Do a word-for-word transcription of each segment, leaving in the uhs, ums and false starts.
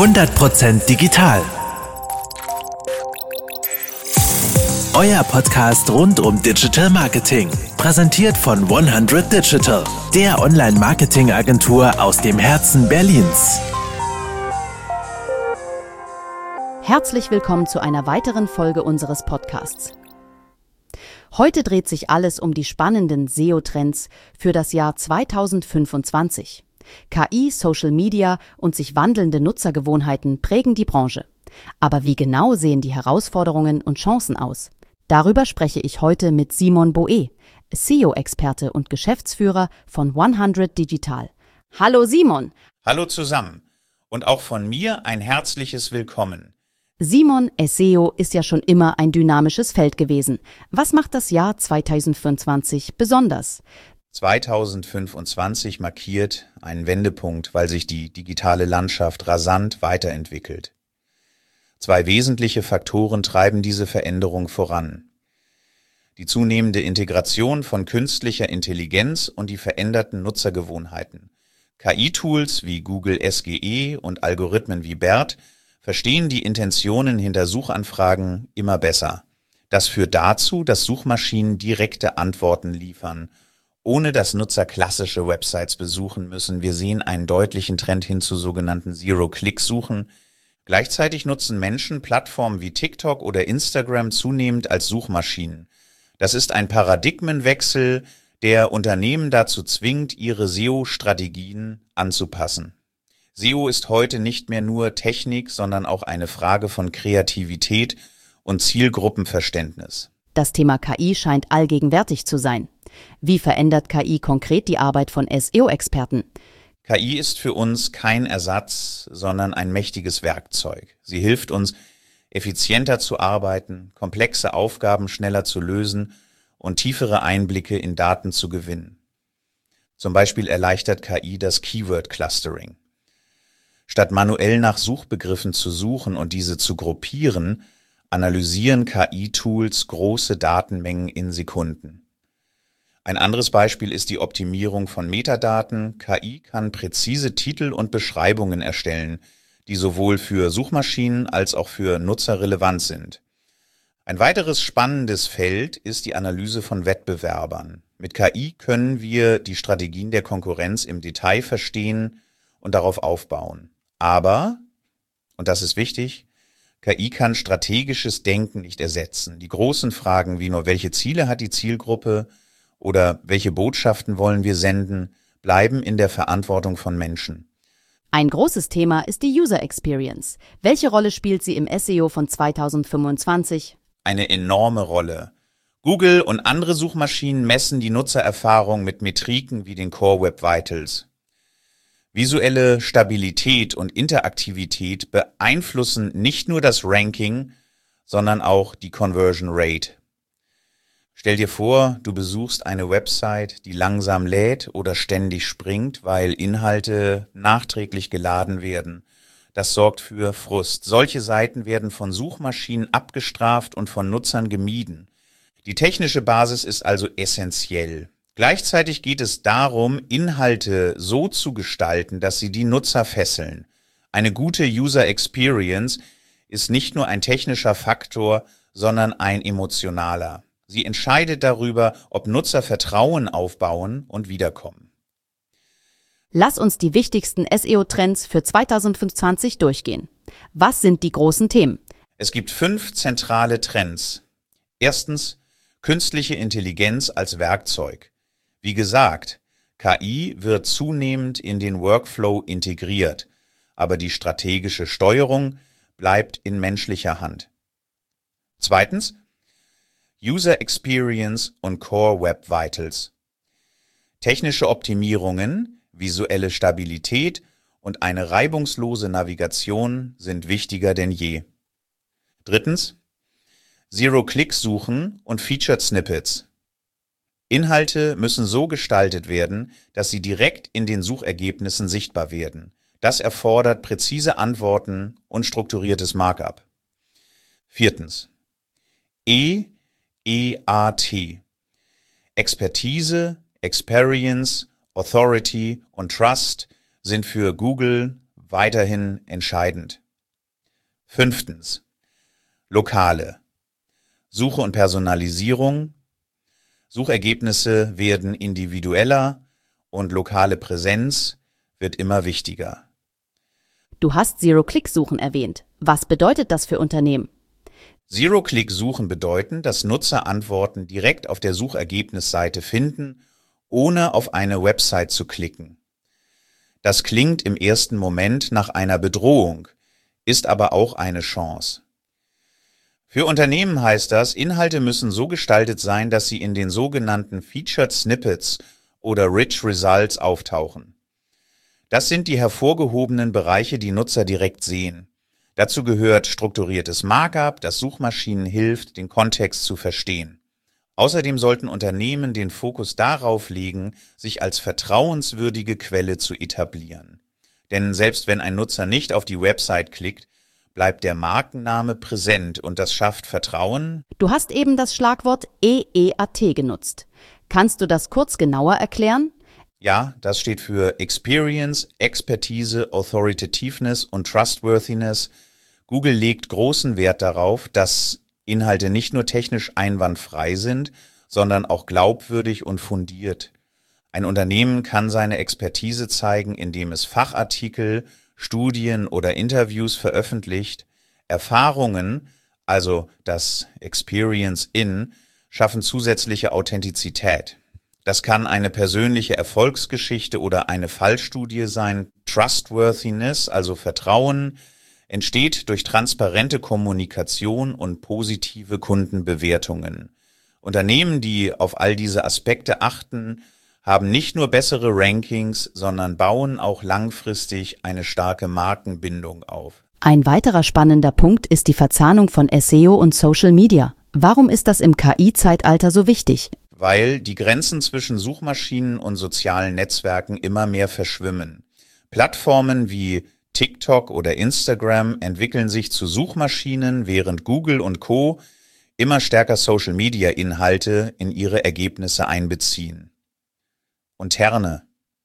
hundert Prozent digital. Euer Podcast rund um Digital Marketing. Präsentiert von hundert Digital, der Online-Marketing-Agentur aus dem Herzen Berlins. Herzlich willkommen zu einer weiteren Folge unseres Podcasts. Heute dreht sich alles um die spannenden S E O-Trends für das Jahr zweitausendfünfundzwanzig. K I, Social Media und sich wandelnde Nutzergewohnheiten prägen die Branche. Aber wie genau sehen die Herausforderungen und Chancen aus? Darüber spreche ich heute mit Simon Boe, S E O-Experte und Geschäftsführer von hundert Digital. Hallo Simon! Hallo zusammen und auch von mir ein herzliches Willkommen. Simon, S E O ist ja schon immer ein dynamisches Feld gewesen. Was macht das Jahr zweitausendfünfundzwanzig besonders? zweitausendfünfundzwanzig markiert einen Wendepunkt, weil sich die digitale Landschaft rasant weiterentwickelt. Zwei wesentliche Faktoren treiben diese Veränderung voran. Die zunehmende Integration von künstlicher Intelligenz und die veränderten Nutzergewohnheiten. K I-Tools wie Google S G E und Algorithmen wie BERT verstehen die Intentionen hinter Suchanfragen immer besser. Das führt dazu, dass Suchmaschinen direkte Antworten liefern, ohne dass Nutzer klassische Websites besuchen müssen. Wir sehen einen deutlichen Trend hin zu sogenannten Zero-Click-Suchen. Gleichzeitig nutzen Menschen Plattformen wie TikTok oder Instagram zunehmend als Suchmaschinen. Das ist ein Paradigmenwechsel, der Unternehmen dazu zwingt, ihre S E O-Strategien anzupassen. S E O ist heute nicht mehr nur Technik, sondern auch eine Frage von Kreativität und Zielgruppenverständnis. Das Thema K I scheint allgegenwärtig zu sein. Wie verändert K I konkret die Arbeit von S E O-Experten? K I ist für uns kein Ersatz, sondern ein mächtiges Werkzeug. Sie hilft uns, effizienter zu arbeiten, komplexe Aufgaben schneller zu lösen und tiefere Einblicke in Daten zu gewinnen. Zum Beispiel erleichtert K I das Keyword-Clustering. Statt manuell nach Suchbegriffen zu suchen und diese zu gruppieren, analysieren K I-Tools große Datenmengen in Sekunden. Ein anderes Beispiel ist die Optimierung von Metadaten. K I kann präzise Titel und Beschreibungen erstellen, die sowohl für Suchmaschinen als auch für Nutzer relevant sind. Ein weiteres spannendes Feld ist die Analyse von Wettbewerbern. Mit K I können wir die Strategien der Konkurrenz im Detail verstehen und darauf aufbauen. Aber, und das ist wichtig, K I kann strategisches Denken nicht ersetzen. Die großen Fragen wie nur welche Ziele hat die Zielgruppe oder welche Botschaften wollen wir senden, bleiben in der Verantwortung von Menschen. Ein großes Thema ist die User Experience. Welche Rolle spielt sie im S E O von zweitausendfünfundzwanzig? Eine enorme Rolle. Google und andere Suchmaschinen messen die Nutzererfahrung mit Metriken wie den Core Web Vitals. Visuelle Stabilität und Interaktivität beeinflussen nicht nur das Ranking, sondern auch die Conversion Rate. Stell dir vor, du besuchst eine Website, die langsam lädt oder ständig springt, weil Inhalte nachträglich geladen werden. Das sorgt für Frust. Solche Seiten werden von Suchmaschinen abgestraft und von Nutzern gemieden. Die technische Basis ist also essentiell. Gleichzeitig geht es darum, Inhalte so zu gestalten, dass sie die Nutzer fesseln. Eine gute User Experience ist nicht nur ein technischer Faktor, sondern ein emotionaler. Sie entscheidet darüber, ob Nutzer Vertrauen aufbauen und wiederkommen. Lass uns die wichtigsten S E O-Trends für zweitausendfünfundzwanzig durchgehen. Was sind die großen Themen? Es gibt fünf zentrale Trends. Erstens, künstliche Intelligenz als Werkzeug. Wie gesagt, K I wird zunehmend in den Workflow integriert, aber die strategische Steuerung bleibt in menschlicher Hand. Zweitens, User Experience und Core Web Vitals. Technische Optimierungen, visuelle Stabilität und eine reibungslose Navigation sind wichtiger denn je. Drittens, Zero-Click-Suchen und Featured Snippets. Inhalte müssen so gestaltet werden, dass sie direkt in den Suchergebnissen sichtbar werden. Das erfordert präzise Antworten und strukturiertes Markup. Viertens, E E A T. Expertise, Experience, Authority und Trust sind für Google, weiterhin entscheidend. Fünftens. Lokale. Suche und Personalisierung. Suchergebnisse werden individueller und lokale Präsenz wird immer wichtiger. Du hast Zero-Click-Suchen erwähnt. Was bedeutet das für Unternehmen? Zero-Click-Suchen bedeuten, dass Nutzer Antworten direkt auf der Suchergebnisseite finden, ohne auf eine Website zu klicken. Das klingt im ersten Moment nach einer Bedrohung, ist aber auch eine Chance. Für Unternehmen heißt das, Inhalte müssen so gestaltet sein, dass sie in den sogenannten Featured Snippets oder Rich Results auftauchen. Das sind die hervorgehobenen Bereiche, die Nutzer direkt sehen. Dazu gehört strukturiertes Markup, das Suchmaschinen hilft, den Kontext zu verstehen. Außerdem sollten Unternehmen den Fokus darauf legen, sich als vertrauenswürdige Quelle zu etablieren. Denn selbst wenn ein Nutzer nicht auf die Website klickt, bleibt der Markenname präsent und das schafft Vertrauen. Du hast eben das Schlagwort E E A T genutzt. Kannst du das kurz genauer erklären? Ja, das steht für Experience, Expertise, Authoritativeness und Trustworthiness. Google legt großen Wert darauf, dass Inhalte nicht nur technisch einwandfrei sind, sondern auch glaubwürdig und fundiert. Ein Unternehmen kann seine Expertise zeigen, indem es Fachartikel, Studien oder Interviews veröffentlicht. Erfahrungen, also das Experience in, schaffen zusätzliche Authentizität. Das kann eine persönliche Erfolgsgeschichte oder eine Fallstudie sein. Trustworthiness, also Vertrauen, entsteht durch transparente Kommunikation und positive Kundenbewertungen. Unternehmen, die auf all diese Aspekte achten, haben nicht nur bessere Rankings, sondern bauen auch langfristig eine starke Markenbindung auf. Ein weiterer spannender Punkt ist die Verzahnung von S E O und Social Media. Warum ist das im K I-Zeitalter so wichtig? Weil die Grenzen zwischen Suchmaschinen und sozialen Netzwerken immer mehr verschwimmen. Plattformen wie TikTok oder Instagram entwickeln sich zu Suchmaschinen, während Google und Co. immer stärker Social-Media-Inhalte in ihre Ergebnisse einbeziehen. Und Herne.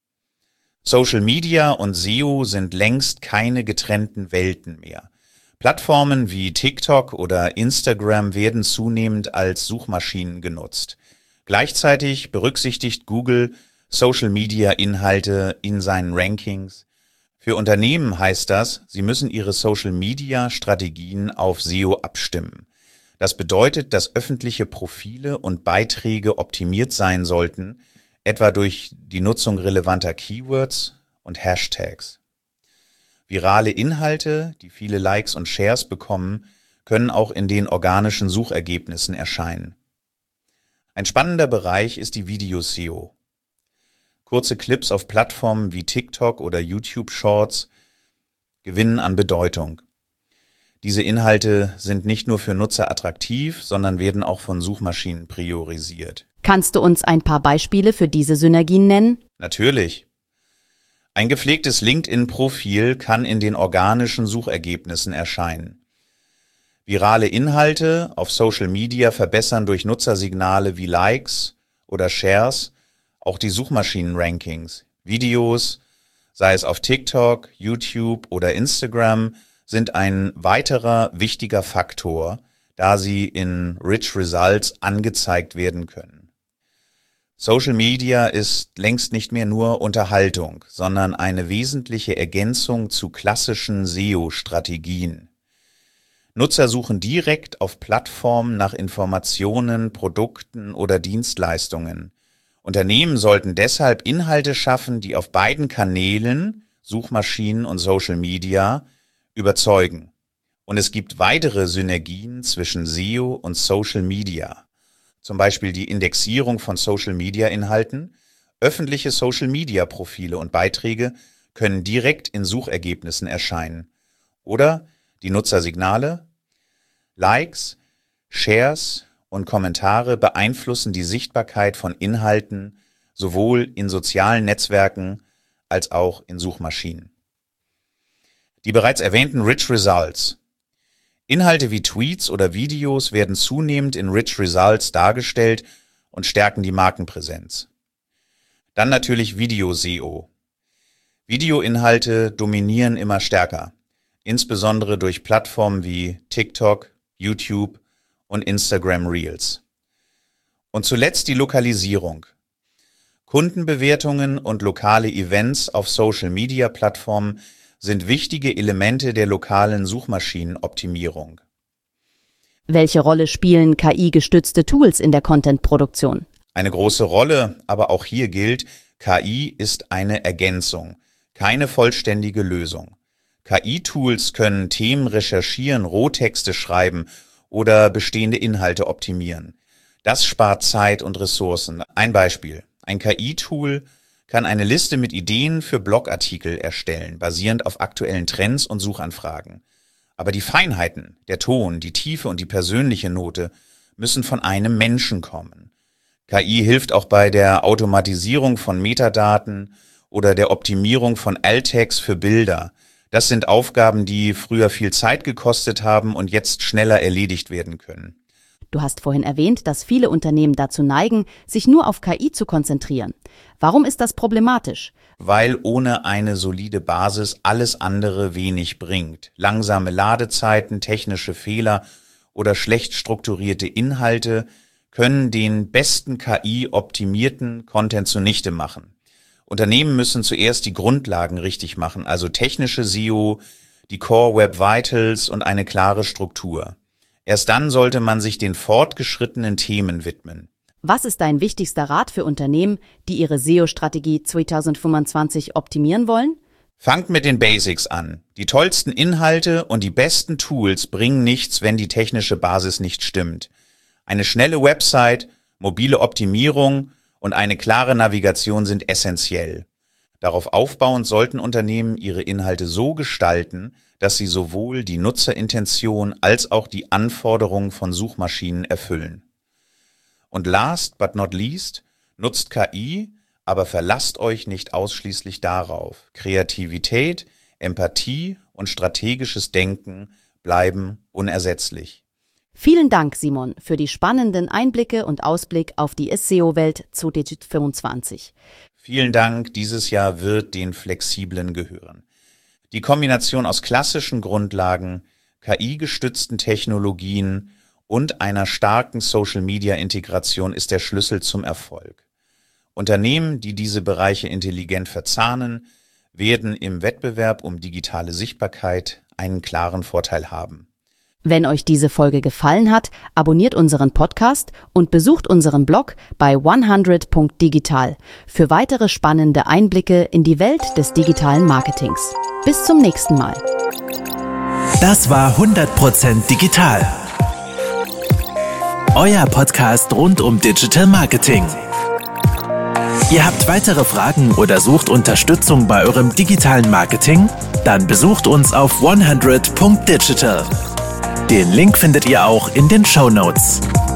Social Media und S E O sind längst keine getrennten Welten mehr. Plattformen wie TikTok oder Instagram werden zunehmend als Suchmaschinen genutzt. Gleichzeitig berücksichtigt Google Social Media Inhalte in seinen Rankings. Für Unternehmen heißt das, sie müssen ihre Social Media Strategien auf S E O abstimmen. Das bedeutet, dass öffentliche Profile und Beiträge optimiert sein sollten, etwa durch die Nutzung relevanter Keywords und Hashtags. Virale Inhalte, die viele Likes und Shares bekommen, können auch in den organischen Suchergebnissen erscheinen. Ein spannender Bereich ist die Video-S E O. Kurze Clips auf Plattformen wie TikTok oder YouTube Shorts gewinnen an Bedeutung. Diese Inhalte sind nicht nur für Nutzer attraktiv, sondern werden auch von Suchmaschinen priorisiert. Kannst du uns ein paar Beispiele für diese Synergien nennen? Natürlich. Ein gepflegtes LinkedIn-Profil kann in den organischen Suchergebnissen erscheinen. Virale Inhalte auf Social Media verbessern durch Nutzersignale wie Likes oder Shares auch die Suchmaschinen-Rankings. Videos, sei es auf TikTok, YouTube oder Instagram, sind ein weiterer wichtiger Faktor, da sie in Rich Results angezeigt werden können. Social Media ist längst nicht mehr nur Unterhaltung, sondern eine wesentliche Ergänzung zu klassischen S E O-Strategien. Nutzer suchen direkt auf Plattformen nach Informationen, Produkten oder Dienstleistungen. Unternehmen sollten deshalb Inhalte schaffen, die auf beiden Kanälen, Suchmaschinen und Social Media, überzeugen. Und es gibt weitere Synergien zwischen S E O und Social Media. Zum Beispiel die Indexierung von Social-Media-Inhalten. Öffentliche Social-Media-Profile und Beiträge können direkt in Suchergebnissen erscheinen. Oder die Nutzersignale, Likes, Shares und Kommentare beeinflussen die Sichtbarkeit von Inhalten sowohl in sozialen Netzwerken als auch in Suchmaschinen. Die bereits erwähnten Rich Results. Inhalte wie Tweets oder Videos werden zunehmend in Rich Results dargestellt und stärken die Markenpräsenz. Dann natürlich Video-S E O. Videoinhalte dominieren immer stärker, insbesondere durch Plattformen wie TikTok, YouTube und Instagram Reels. Und zuletzt die Lokalisierung. Kundenbewertungen und lokale Events auf Social-Media-Plattformen sind wichtige Elemente der lokalen Suchmaschinenoptimierung. Welche Rolle spielen K I-gestützte Tools in der Content-Produktion? Eine große Rolle, aber auch hier gilt, K I ist eine Ergänzung, keine vollständige Lösung. K I-Tools können Themen recherchieren, Rohtexte schreiben oder bestehende Inhalte optimieren. Das spart Zeit und Ressourcen. Ein Beispiel. Ein K I-Tool kann eine Liste mit Ideen für Blogartikel erstellen, basierend auf aktuellen Trends und Suchanfragen. Aber die Feinheiten, der Ton, die Tiefe und die persönliche Note müssen von einem Menschen kommen. K I hilft auch bei der Automatisierung von Metadaten oder der Optimierung von Alt-Text für Bilder. Das sind Aufgaben, die früher viel Zeit gekostet haben und jetzt schneller erledigt werden können. Du hast vorhin erwähnt, dass viele Unternehmen dazu neigen, sich nur auf K I zu konzentrieren. Warum ist das problematisch? Weil ohne eine solide Basis alles andere wenig bringt. Langsame Ladezeiten, technische Fehler oder schlecht strukturierte Inhalte können den besten K I-optimierten Content zunichte machen. Unternehmen müssen zuerst die Grundlagen richtig machen, also technische S E O, die Core Web Vitals und eine klare Struktur. Erst dann sollte man sich den fortgeschrittenen Themen widmen. Was ist dein wichtigster Rat für Unternehmen, die ihre S E O-Strategie zweitausendfünfundzwanzig optimieren wollen? Fangt mit den Basics an. Die tollsten Inhalte und die besten Tools bringen nichts, wenn die technische Basis nicht stimmt. Eine schnelle Website, mobile Optimierung und eine klare Navigation sind essentiell. Darauf aufbauend sollten Unternehmen ihre Inhalte so gestalten, dass sie sowohl die Nutzerintention als auch die Anforderungen von Suchmaschinen erfüllen. Und last but not least, nutzt K I, aber verlasst euch nicht ausschließlich darauf. Kreativität, Empathie und strategisches Denken bleiben unersetzlich. Vielen Dank, Simon, für die spannenden Einblicke und Ausblick auf die S E O-Welt zweitausendfünfundzwanzig. Vielen Dank, dieses Jahr wird den Flexiblen gehören. Die Kombination aus klassischen Grundlagen, K I-gestützten Technologien und einer starken Social-Media-Integration ist der Schlüssel zum Erfolg. Unternehmen, die diese Bereiche intelligent verzahnen, werden im Wettbewerb um digitale Sichtbarkeit einen klaren Vorteil haben. Wenn euch diese Folge gefallen hat, abonniert unseren Podcast und besucht unseren Blog bei hundert punkt digital für weitere spannende Einblicke in die Welt des digitalen Marketings. Bis zum nächsten Mal. Das war hundert Prozent digital. Euer Podcast rund um Digital Marketing. Ihr habt weitere Fragen oder sucht Unterstützung bei eurem digitalen Marketing? Dann besucht uns auf hundert punkt digital. Den Link findet ihr auch in den Shownotes.